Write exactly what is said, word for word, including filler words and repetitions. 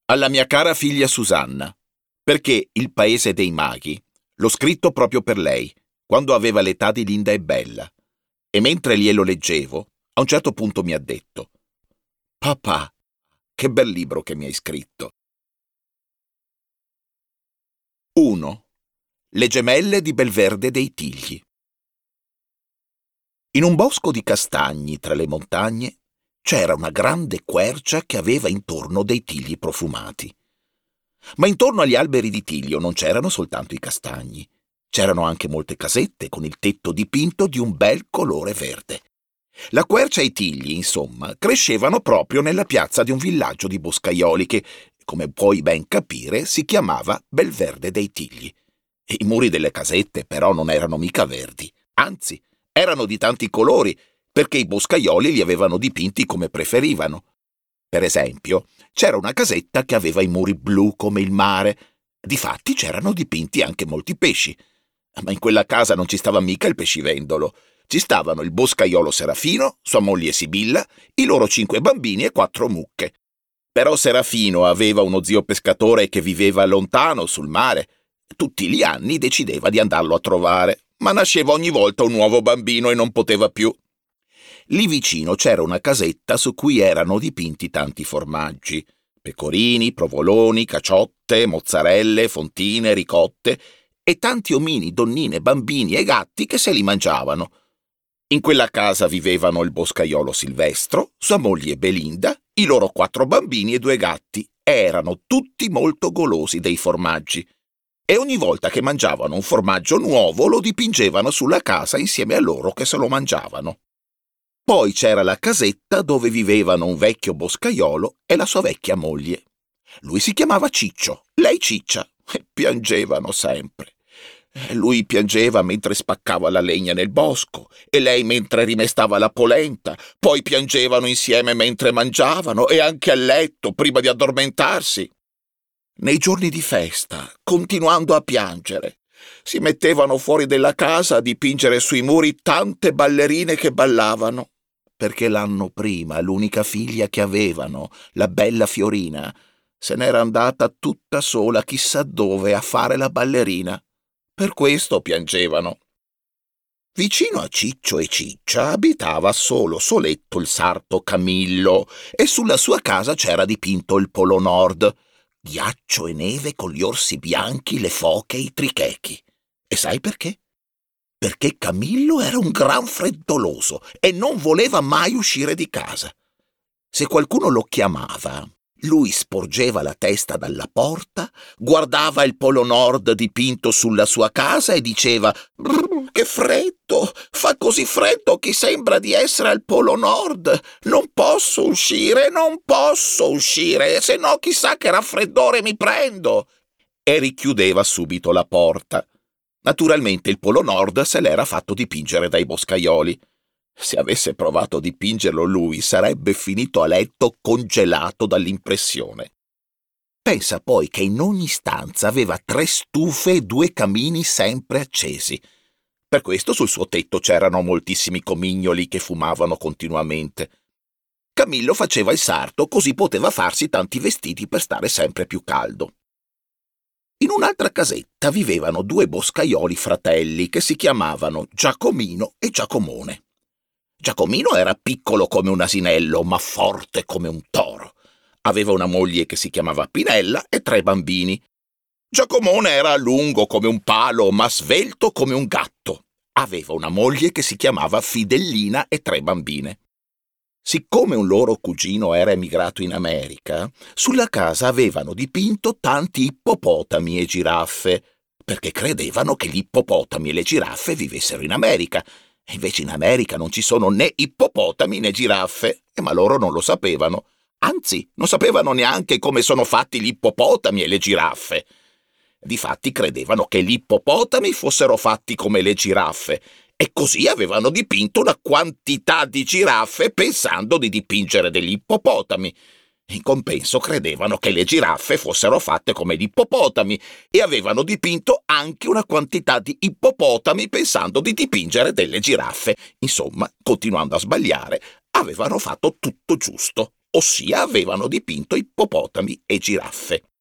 Alla mia cara figlia Susanna, perché Il Paese dei Maghi l'ho scritto proprio per lei, quando aveva l'età di Linda e Bella, e mentre glielo leggevo, a un certo punto mi ha detto: «Papà, che bel libro che mi hai scritto!» uno. Le gemelle di Belverde dei Tigli. In un bosco di castagni tra le montagne c'era una grande quercia che aveva intorno dei tigli profumati. Ma intorno agli alberi di tiglio non c'erano soltanto i castagni, c'erano anche molte casette con il tetto dipinto di un bel colore verde. La quercia e i tigli, insomma, crescevano proprio nella piazza di un villaggio di boscaioli che, come puoi ben capire, si chiamava Belverde dei Tigli. E i muri delle casette però non erano mica verdi, anzi, erano di tanti colori, perché i boscaioli li avevano dipinti come preferivano. Per esempio, c'era una casetta che aveva i muri blu come il mare. Difatti c'erano dipinti anche molti pesci. Ma in quella casa non ci stava mica il pescivendolo. Ci stavano il boscaiolo Serafino, sua moglie Sibilla, i loro cinque bambini e quattro mucche. Però Serafino aveva uno zio pescatore che viveva lontano sul mare. Tutti gli anni decideva di andarlo a trovare, ma nasceva ogni volta un nuovo bambino e non poteva più. Lì vicino c'era una casetta su cui erano dipinti tanti formaggi: pecorini, provoloni, caciotte, mozzarelle, fontine, ricotte e tanti omini, donnine, bambini e gatti che se li mangiavano. In quella casa vivevano il boscaiolo Silvestro, sua moglie Belinda, i loro quattro bambini e due gatti, e erano tutti molto golosi dei formaggi. E ogni volta che mangiavano un formaggio nuovo lo dipingevano sulla casa insieme a loro che se lo mangiavano. Poi c'era la casetta dove vivevano un vecchio boscaiolo e la sua vecchia moglie. Lui si chiamava Ciccio, lei Ciccia, e piangevano sempre. Lui piangeva mentre spaccava la legna nel bosco e lei mentre rimestava la polenta. Poi piangevano insieme mentre mangiavano e anche a letto prima di addormentarsi. Nei giorni di festa, continuando a piangere, si mettevano fuori della casa a dipingere sui muri tante ballerine che ballavano, perché l'anno prima l'unica figlia che avevano, la bella Fiorina, se n'era andata tutta sola chissà dove a fare la ballerina. Per questo piangevano. Vicino a Ciccio e Ciccia abitava solo soletto il sarto Camillo e sulla sua casa c'era dipinto il Polo Nord, ghiaccio e neve con gli orsi bianchi, le foche e i trichechi. E sai perché? Perché Camillo era un gran freddoloso e non voleva mai uscire di casa. Se qualcuno lo chiamava, lui sporgeva la testa dalla porta, guardava il Polo Nord dipinto sulla sua casa e diceva: «Che freddo! Fa così freddo che sembra di essere al Polo Nord! Non posso uscire, non posso uscire, se no chissà che raffreddore mi prendo!» E richiudeva subito la porta. Naturalmente il Polo Nord se l'era fatto dipingere dai boscaioli. Se avesse provato a dipingerlo lui, sarebbe finito a letto congelato dall'impressione. Pensa poi che in ogni stanza aveva tre stufe e due camini sempre accesi. Per questo sul suo tetto c'erano moltissimi comignoli che fumavano continuamente. Camillo faceva il sarto, così poteva farsi tanti vestiti per stare sempre più caldo. In un'altra casetta vivevano due boscaioli fratelli che si chiamavano Giacomino e Giacomone. Giacomino era piccolo come un asinello, ma forte come un toro. Aveva una moglie che si chiamava Pinella e tre bambini. Giacomone era lungo come un palo, ma svelto come un gatto. Aveva una moglie che si chiamava Fidellina e tre bambine. Siccome un loro cugino era emigrato in America, sulla casa avevano dipinto tanti ippopotami e giraffe, perché credevano che gli ippopotami e le giraffe vivessero in America. E invece in America non ci sono né ippopotami né giraffe, ma loro non lo sapevano. Anzi, non sapevano neanche come sono fatti gli ippopotami e le giraffe. Difatti credevano che gli ippopotami fossero fatti come le giraffe, e così avevano dipinto una quantità di giraffe pensando di dipingere degli ippopotami. In compenso credevano che le giraffe fossero fatte come gli ippopotami e avevano dipinto anche una quantità di ippopotami pensando di dipingere delle giraffe. Insomma, continuando a sbagliare, avevano fatto tutto giusto. ossia avevano dipinto ippopotami e giraffe.